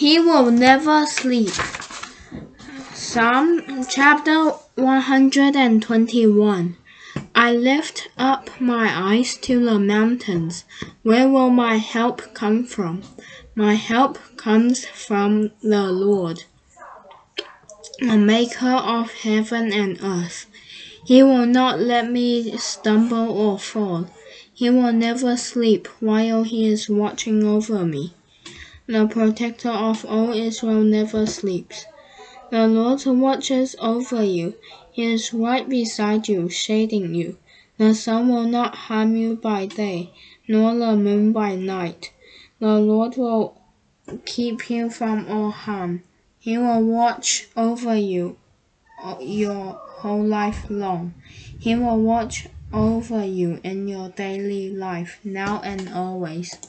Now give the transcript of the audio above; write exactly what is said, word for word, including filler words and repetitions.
He will never sleep. Psalm chapter one hundred twenty-one. I lift up my eyes to the mountains. Where will my help come from? My help comes from the Lord, the maker of heaven and earth. He will not let me stumble or fall. He will never sleep while he is watching over me. The protector of all Israel never sleeps. The Lord watches over you. He is right beside you, shading you. The sun will not harm you by day, nor the moon by night. The Lord will keep you from all harm. He will watch over you your whole life long. He will watch over you in your daily life, now and always.